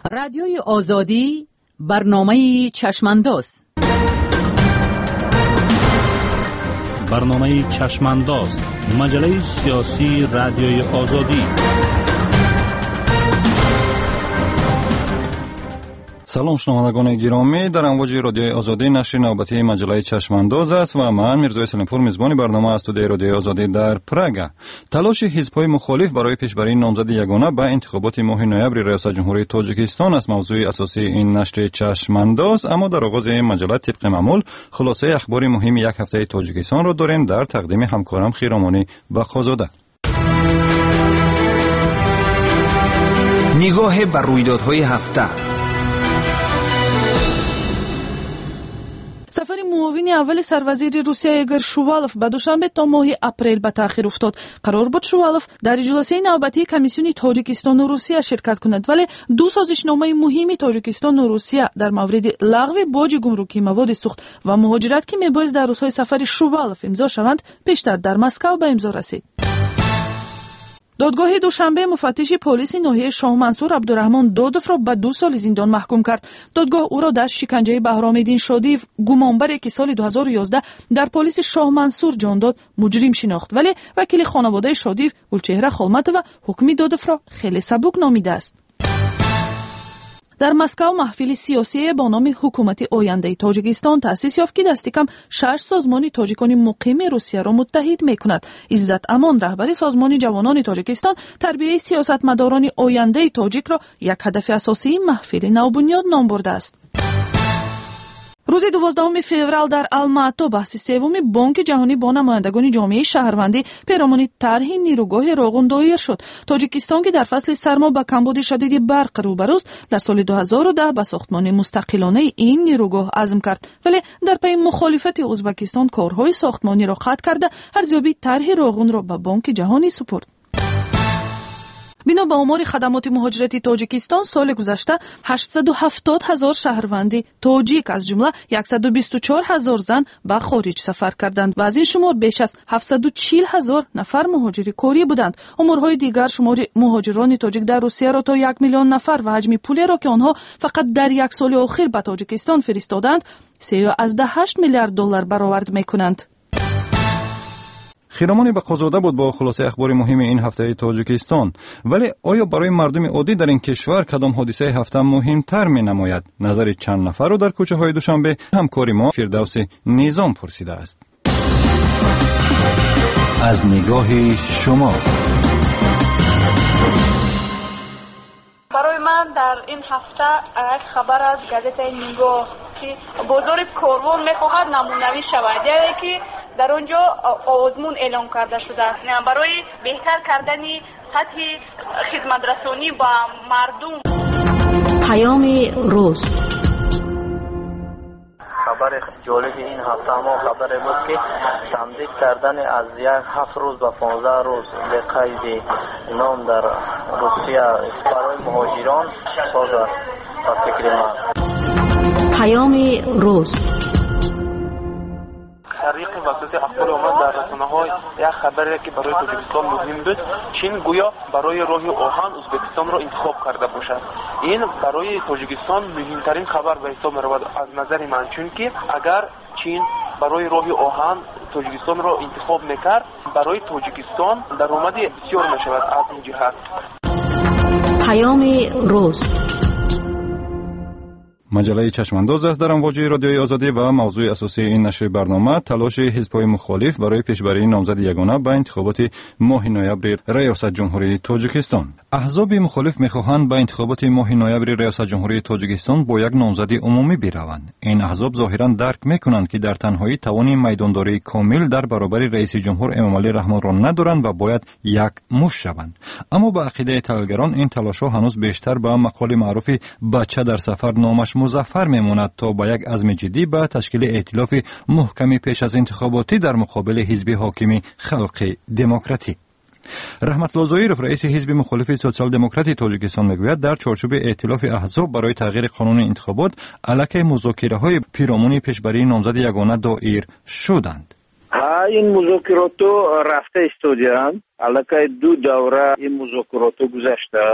رادیوی آزادی برنامه چشمانداز. برنامه چشمانداز، مجله سیاسی رادیوی آزادی. سلام شنوندگان گرامی، در امواج رادیوی آزادی نشر نوبتی مجله چشمانداز است و من میرزا سلیمپور میزبان برنامه از استودیوی رادیوی آزادی در پراگ. تلاش حزب‌های مخالف برای پیشبری نامزد یگانه به انتخابات ماه نوامبر ریاست جمهوری تاجیکستان است موضوع اساسی این نشر چشمانداز. اما در آغاز این مجله طبق معمول خلاصه اخبار مهم یک هفته تاجیکستان را داریم در تقدیم همکارم خیرامانی بخازاده. نگاه بر رویدادهای هفته. سفر معاون اول سروزیر روسیه ایگور شووالوف به دوشنبه تا ماه اپریل به تأخیر افتاد. قرار بود شووالوف در جلسه نوبتی کمیسیون تاجیکستان و روسیه شرکت کند، ولی دو سازشنامه مهم تاجیکستان و روسیه در مورد لغو باج گمرکی مواد سوخت و مهاجرت که میبایست در روزهای سفر شووالوف امضا شوند پیشتر در مسکو به امضا رسید. دادگاه دوشنبه مفتش پلیس ناحیه شاه منصور عبدالرحمن دادوف را به 2 سال زندان محکوم کرد. دادگاه او را در شکنجه بهرام‌الدین شادیف گمانبری که سال 2011 در پلیس شاه منصور جان داد مجرم شناخت، ولی وکیل خانواده شادیف گلچهره خالمتووا حکم دادوف را خیلی سبک نامیده است. در مسکو محفل سیاسی با نام حکومت آینده تاجیکستان تأسیس یافت که دست کم 6 سازمان تاجیکان مقیم روسیه را متحد می‌کند. عزت امان رهبر سازمان جوانان تاجیکستان تربیت سیاستمداران آینده تاجیک را یک هدف اساسی محفل نوبنیاد نام برده است. روز 12 فوریه در الماتا بحث سوم بانک جهانی با نمایندگان جامعه شهروندی پیرامون طرح نیروگاه راغون دایر شد. تاجیکستان که در فصل سرما با کمبود شدید برق روبروست، در سال 2010 به ساختمان مستقلانه این نیروگاه عزم کرد، ولی در پی مخالفت ازبکستان کارهای ساختمانی را قطع کرده ارزیابی طرح راغون را به بانک جهانی سپرد. بنا به آمار خدمات مهاجرتی تاجیکستان سال گذشته 870,000 شهروندی تاجیک از جمله 124,000 زن به خارج سفر کردند و از این شمار بیش از 740,000 نفر مهاجر کاری بودند. آمارهای دیگر شمار مهاجران تاجیک در روسیه را تا 1 میلیون نفر و حجم پولی را که آنها فقط در یک سال اخیر به تاجیکستان فرستادند 3.8 میلیارد دلار برآورد می‌کنند. خیرامانی بخازاده بود با خلاصه اخبار مهم این هفته تاجیکستان. ولی آیا برای مردم عادی در این کشور کدام حادثه هفته مهمتر می نماید؟ نظر چند نفر رو در کوچه های دوشنبه همکاری ما فردوس نظام پرسیده است. از نگاه شما. برای من در این هفته یک خبر از گازت نگاه که بازار کاروان میخواهد نمونوی شود، یعنی که در اونجا آزمون اعلام کرده شده است برای بهتر کردن سطح خدمت رسانی با مردم. پیام روز. خبر جالب این هفته ما خبر بود که تمدید کردن از 7 روز به 15 روز به قید نام در روسیه برای مهاجران ساز است و فکر من. پیام روز. طریق وسط اخبار آمد در رسانه‌های یک خبری که برای تاجیکستان مهم بود. چین گویا برای راه آهن ازبکستان را انتخاب کرده باشد. این برای تاجیکستان مهمترین خبر به حساب می‌رود از نظر من، چون که اگر چین برای راه آهن تاجیکستان را انتخاب می‌کرد برای تاجیکستان درآمد بسیار می‌شود. از این جهت پیام روز. مجله چشمانداز است در امواج رادیوی آزادی و موضوع اساسی این نشر برنامه تلاش حزب‌های مخالف برای پیشبری نامزد یگانه به انتخابات ماه نوامبر ریاست جمهوری تاجیکستان. احزاب مخالف می‌خواهند به انتخابات ماه نوامبر ریاست جمهوری تاجیکستان با یک نامزد عمومی بروند. این احزاب ظاهراً درک می‌کنند که در تنهایی توان میدانداری کامل در برابر رئیس جمهور امامعلی رحمان را ندارند و باید یک موش شوند. اما با عقیده تحلیلگران این تلاش‌ها هنوز بیشتر به مقال معروف بچه در سفر نامش مظفر میماند تا با یک عزم جدی به تشکیل ائتلاف محکمی پیش از انتخاباتی در مقابل حزب حاکم خلق دموکراتی. رحمت الله ظاهرов رئیس حزب مخالف سوسیال دموکراتی تاجیکستان میگوید در چارچوب ائتلاف احزاب برای تغییر قانون انتخابات علیه مذاکره‌های پیرامون پیشبری نامزد یگانه دایر شدند. این مذاکرات رفته استودیان علیه 2 دوره این مذاکرات گذشته است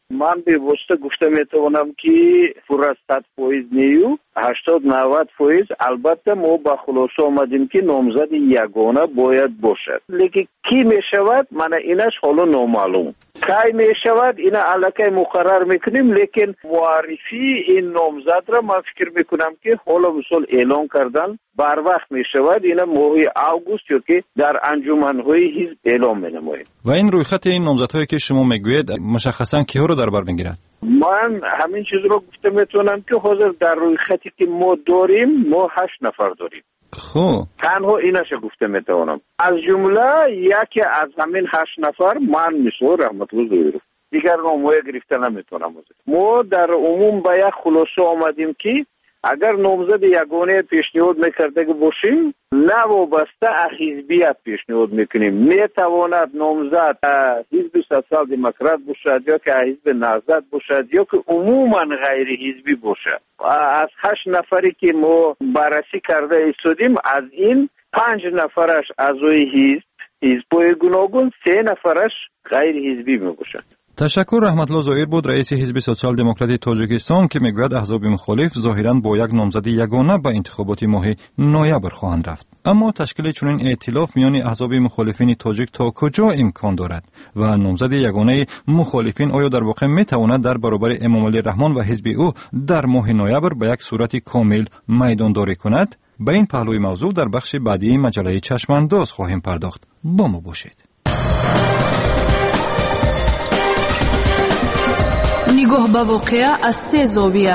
من به واسطه گفته میتونم که پر از 100% نیو 80-90% البته ما با خلاصه آمدیم که نامزد یگانه باید باشد، لیکن کی میشود من اینش حالا نامعلوم. کی میشود اینا الکی مقرر میکنیم، لیکن معرفی این نامزد را من فکر میکنم که حالا مثلا اعلان کردن بر وقت میشود، اینا ماه آگوست یا که در انجمنهای حزب اعلام مینماییم. و این رویخط این نامزدهایی که شما میگوید مشخصا کیها رو در بر میگیرد؟ من همین چیز رو گفته میتونم که حاضر در روی خطی که ما داریم ما 8 نفر داریم. خب تنها اینش گفته میتونم، از جمله یکی از همین 8 نفر من مثل رحمت‌الله زویرو، دیگر نامه گرفته نمیتونم. ما در عموم به یک خلاصه آمدیم که اگر نامزد یگانه پیشنهاد میکرده باشیم نه وابسته حزبیت پیشنهاد میکنیم، میتواند نامزد حزب سوسیال دموکرات باشد یا که حزب نهضت باشد یا که عموما غیر حزبی باشد. از 8 نفری که ما بررسی کرده ایستادیم از این 5 نفرش اعضای حزب‌های گوناگون، 3 نفرش غیر حزبی میباشد. تشکر. رحمت‌الله زویر بود رئیس حزب سوسیال دموکراتی تاجیکستان که میگوید احزاب مخالف ظاهراً با یک نامزد یگانه به انتخابات ماه نوامبر خواهند رفت، اما تشکیل چنین ائتلاف میان احزاب مخالفین تاجیک تا کجا امکان دارد و نامزد یگانه مخالفین آیا در واقع میتواند در برابر امامعلی رحمان و حزب او در ماه نوامبر به یک صورت کامل میدانداری کند؟ به این پهلوی موضوع در بخش بعدی مجله چشمانداز خواهیم پرداخت. با ما باشید. نگاه به واقعه از 3 زاویه.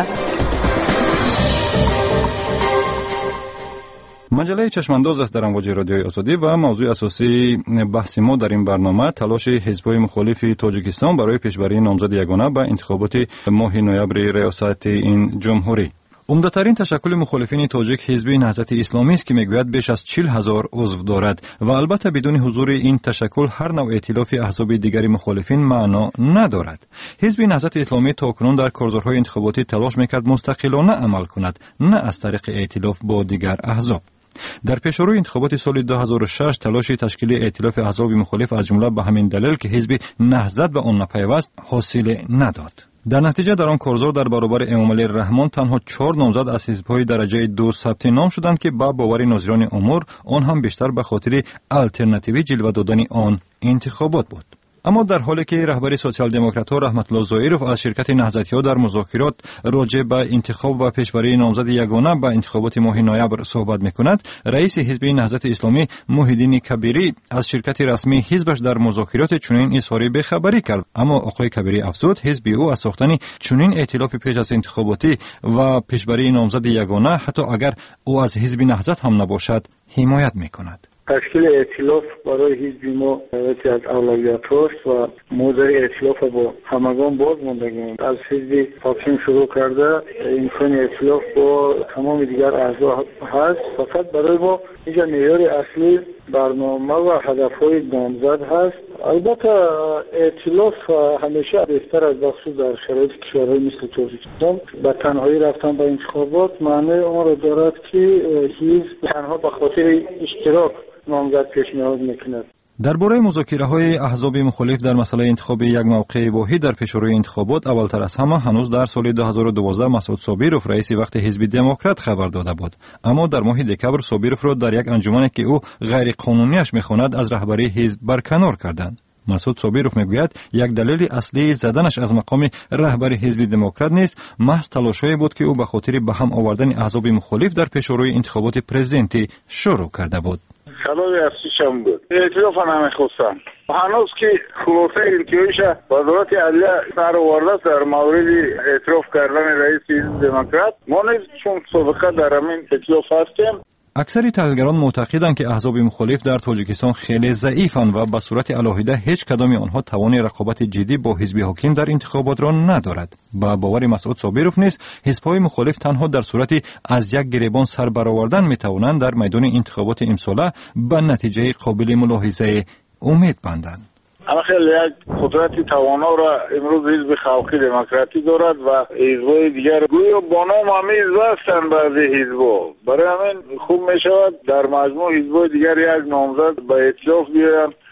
مجله چشمانداز است در امواج رادیوی آزادی و موضوع اساسی بحث ما در این برنامه تلاش حزب‌های مخالف تاجیکستان برای پیشبری نامزد یگانه به انتخابات ماه نوامبر ریاست این جمهوری. عمده‌ترین تشکل مخالفین تاجیک حزب نهضت اسلامی است که میگوید بیش از 40,000 عضو دارد و البته بدون حضور این تشکل هر نوع ائتلاف احزاب دیگری مخالفین معنا ندارد. حزب نهضت اسلامی تاکنون در کارزارهای انتخاباتی تلاش میکرد مستقلانه عمل کند، نه از طریق ائتلاف با دیگر احزاب. در پیشروی انتخابات سال 2006 تلاش تشکیل ائتلاف احزاب مخالف از جمله به همین دلیل که حزب نهضت به آن نپیوست حاصل نداد. در نتیجه در آن کارزار در برابر امامعلی رحمان تنها 4 نامزد از حزب‌های درجه 2 ثبت نام شدند که با باور ناظران امور آن هم بیشتر به خاطر الترناتیوی جلوه دادن آن انتخابات بود. اما در حالی که رهبر سوسیال دموکرات‌ها رحمت‌الله زویروف از شرکت نهضتی‌ها در مذاکرات راجع به انتخاب و پیشبری نامزد یگانه به انتخابات ماه نوامبر صحبت می‌کند، رئیس حزب نهضت اسلامی محیدین کبیری از شرکت رسمی حزبش در مذاکرات چنین اظهار بخبری کرد. اما آقای کبیری افزود حزب او از ساختن چنین ائتلاف پیش از انتخاباتی و پیشبری نامزد یگانه حتی اگر او از حزب نهضت هم نباشد حمایت می‌کند. تشکیل ائتلاف برای حزب ما یکی از اولویت هاست و موضوع ائتلاف با همگان باز موندگیم. از حزب حاکم شروع کرده امکان ائتلاف با تمام دیگر اعضا هست، فقط برای ما اینجا معیار اصلی برنامه و هدفهای نامزد هست. البته ائتلاف همیشه بهتر از بخصوص در شرایط کشورهای مثل تاجیکستان به تنهایی رفتن به انتخابات معنی آن را دارد که حزب تنها به خاطر اشتراک نامزد پیشنهاد میکند. درباره مذاکره‌های احزاب مخالف در مسئله انتخاب یک موقع واحد در پیشروی انتخابات اولتر از همه هنوز در سال 2012 مسعود صابیروف رئیس وقت حزب دموکرات خبر داده بود، اما در ماه دکبر صابیروف را در یک انجمنی که او غیر قانونیش می‌خواند از رهبری حزب برکنار کردند. مسعود صابیروف میگوید یک دلیل اصلی زدنش از مقام رهبر حزب دموکرات نیست، محض تلاش‌هایی بود که او به خاطر به هم آوردن احزاب مخالف در پیشروی انتخابات پرزیدنتی شروع کرده بود. سبب اصلیشم بود ائتلاف نمیخواستم. هنوز که خلاصه التیایش وزارت عدلیه سر آورده در مورد اعتراف کردن رئیس حزب دموکرات، ما نیز چون سابقه در همین ائتلاف هستیم. اکثر تحلیلگران معتقدند که احزاب مخالف در تاجیکستان خیلی ضعیفند و به صورت علاهیده هیچ کدام آنها توان رقابت جدی با حزب حاکم در انتخابات را ندارد. با باور مسعود صابیروف نیز حزب‌های مخالف تنها در صورت از یک گریبان سر برآوردن میتوانند در میدان انتخابات امساله به نتیجه قابل ملاحظه امید بندند. اما خیلی یک قدرت توانا را امروز حزب خلقی دموکراتی دارد و حزب‌های دیگر گویا با نام همه حزب هستند. بعضی حزب‌ها برای همین خوب می شود در مجموع حزب‌های دیگر یک نامزد به ائتلاف بیایند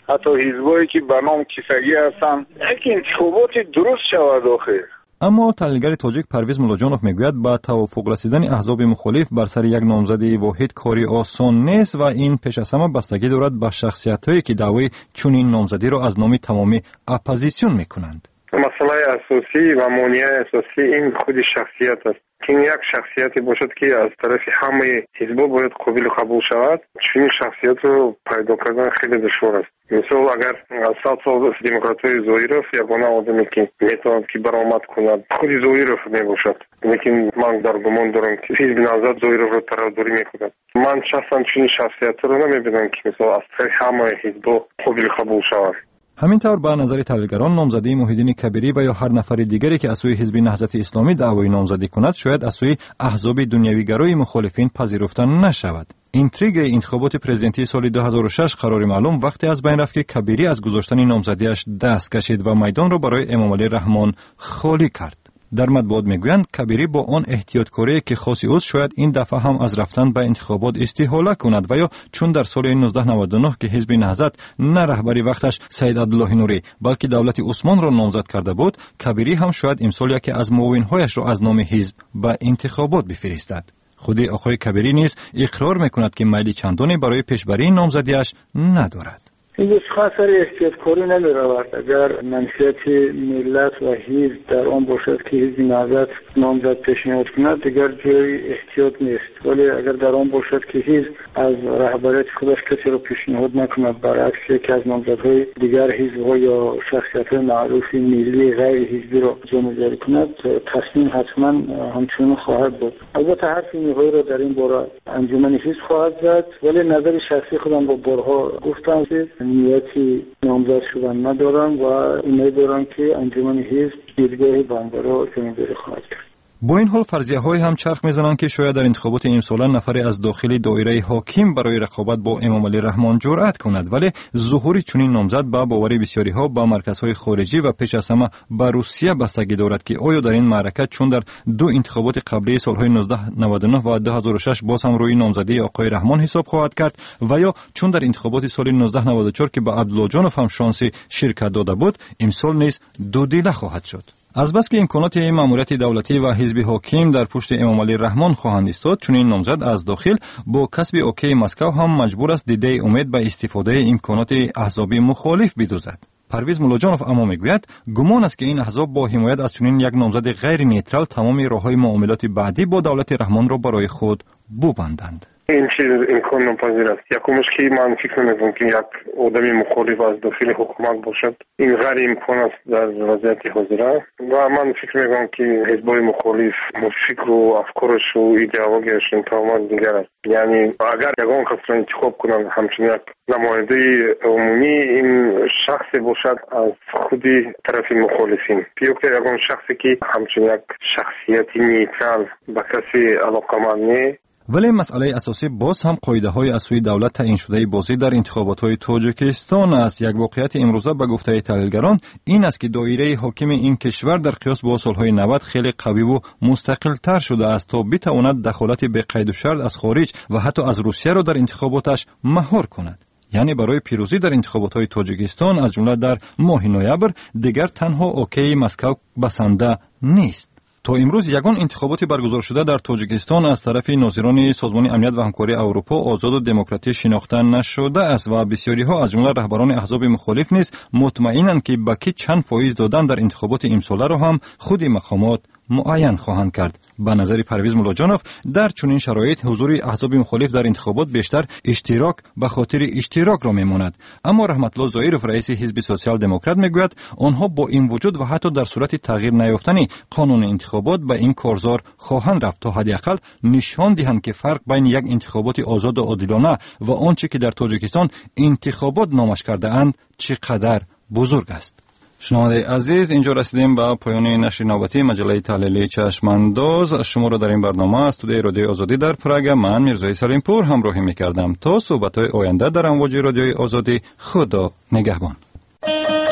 حتی حزبایی که به نام کیسگی هستن، یک انتخابات درست شود آخر. اما تحلیلگر تاجیک پرویز ملاجانوف میگوید با توافق رسیدن احزاب مخالف بر سر یک نامزد واحد کاری آسان نیست و این پیش از همه بستگی دارد به شخصیت‌هایی که دعوی چنین نامزدی را از نام تمامی اپوزیسیون میکنند. مسئله اساسی و مانع اساسی این خود شخصیت است. این یک شخصیتی باشد که از طرف همه حزب‌ها باید قابل قبول شود. چنین شخصیت رو پیدا کردن خیلی دشوار است. مثلا اگر 100 سال دموکرات‌های زویروف یگانه آدمی که میتواند که برآمد کند خود زویروف نباشد، لیکن من در گمان دارم که حزب نهضت زویروف رو طرفداری میکند. من شخصا چنین شخصیت رو نمیبینم که مثلا از طرف همه حزب‌ها قابل قبول شود. همین طور به نظر تحلیلگران نامزدی محیدین کبیری و یا هر نفر دیگری که از سوی حزب نهضت اسلامی دعوی نامزدی کند شاید از سوی احزاب دنیوی‌گرای مخالفین پذیرفته نشود. اینتریگ انتخابات پرزیدنتی سال 2006 قرار معلوم وقتی از بین رفت که کبیری از گذاشتن نامزدیش دست کشید و میدان را برای امامعلی رحمان خالی کرد. در مطبوعات میگویند کبیری با آن احتیاطکاری که خاصی اوست شاید این دفعه هم از رفتن به انتخابات استحاله کند و یا چون در سال 1999 که حزب نهضت نه رهبری وقتش سید عبدالله نوری بلکه دولت عثمان را نامزد کرده بود، کبیری هم شاید امسال یکی از معاونهایش را از نام حزب به انتخابات بفرستد. خود آقای کبیری نیز اقرار میکند که میل چندانی برای پیشبری نامزدیش ندارد. این خاص احتیاطکاری نمی‌رود. اگر منفعت ملت و حزب در آن باشد که حزب نهضت نامزد پیشنهاد کند دیگر جای احتیاط نیست، ولی اگر در آن باشد که حزب از رهبریت خودش کسی را پیشنهاد نکند برعکس یکی از نامزدهای دیگر حزب‌ها یا شخصیت‌های معروف ملی غیر حزبی را جایگزین کند تصمیم حتما همچنان خواهد بود. البته حرف نهایی را در این باره انجمن حزب خواهد زد، ولی نظر شخصی خودم با بارها گفتم که نیتی نامزد شدن ندارم و امید دارم که انجمن حزب دیدگاه بنده را جایگزین خواهد کرد. با این حال فرضیه‌های هم چرخ می‌زنند که شاید در انتخابات امسال نفری از داخل دایره حاکم برای رقابت با امامعلی رحمان جرأت کند، ولی ظهور چنین نامزد با باور بسیاری‌ها با مرکزهای خارجی و پیش از همه با روسیه بستگی دارد که آیا در این معرکت چون در دو انتخابات قبلی سال‌های 1999 و 2006 باز هم روی نامزدی آقای رحمان حساب خواهد کرد و یا چون در انتخابات سال 1994 که با عبدالله جانوف هم شانس شرکت داده بود امسال نیز دو دیله خواهد شد. از بس که امکانات ماموریت دولتی و حزب حاکم در پشت امامعلی رحمان خواهند ایستاد، چون این نامزد از داخل با کسب اوکی مسکو هم مجبور است دیده امید به استفاده امکانات احزاب مخالف بدوزد. پرویز ملاجانوف اما میگوید گمان است که این احزاب با حمایت از چنین یک نامزد غیر نیترال تمام راههای معاملات بعدی با دولت رحمان را برای خود ببندند. این چیز امکان ناپذیر است. یکمش که من فکر نمی‌کنم که یک آدمی مخالف از داخل حکومت باشد. این غیر امکان است در وضعیت حاضر و من فکر می‌کنم که حزب‌های مخالف فکر و افکارش و ایدئولوژیش تماماً دیگر است. یعنی اگر یگان کس را انتخاب کنند همچنین یک نماینده عمومی این شخص باشد از خود طرف مخالفین یا که یگان شخصی که همچنین یک شخصیت نیترال به کسی علاقه‌مند نیست. ولی مسئله اساسی باز هم قاعده‌های از سوی دولت تعیین شده بازی در انتخابات‌های تاجیکستان است. یک واقعیت امروزه به گفته تحلیلگران این است که دایره حاکم این کشور در قیاس با سال‌های 90 خیلی قوی و مستقل‌تر شده است تا بتواند دخالت به قید و شرط از خارج و حتی از روسیه را در انتخاباتش مهار کند. یعنی برای پیروزی در انتخابات‌های تاجیکستان از جمله در ماه نوامبر دیگر تنها اوکی مسکو بسنده نیست. تا امروز یگان انتخابات برگزار شده در تاجیکستان از طرف ناظران سازمان امنیت و همکاری اروپا آزاد و دموکراتیک شناخته نشده است و بسیاری‌ها از جمله رهبران احزاب مخالف نیز مطمئنند که با کی چند فایز دادن در انتخابات امساله را هم خود مقامات معین خواهند کرد. به نظر پرویز ملاجانوف در چنین شرایط حضور احزاب مخالف در انتخابات بیشتر اشتراک به خاطر اشتراک را میماند. اما رحمت الله ظاهرов رئیس حزب سوسیال دموکرات میگوید آنها با این وجود و حتی در صورت تغییر نیافتن قانون انتخابات به این کارزار خواهند رفت تا حداقل نشان دهند که فرق بین یک انتخابات آزاد و عادلانه و آنچه که در تاجیکستان انتخابات نامش کرده اند چقدر بزرگ است. شنونده عزیز، اینجا رسیدیم به پایان نشر نوبتی مجله تحلیلی چشمانداز. شما را در این برنامه از استودیوی رادیوی آزادی در پراگ من میرزای سلیمپور همراهی می‌کردم. تا صحبت‌های آینده در امواج رادیوی آزادی، خدا نگهبان.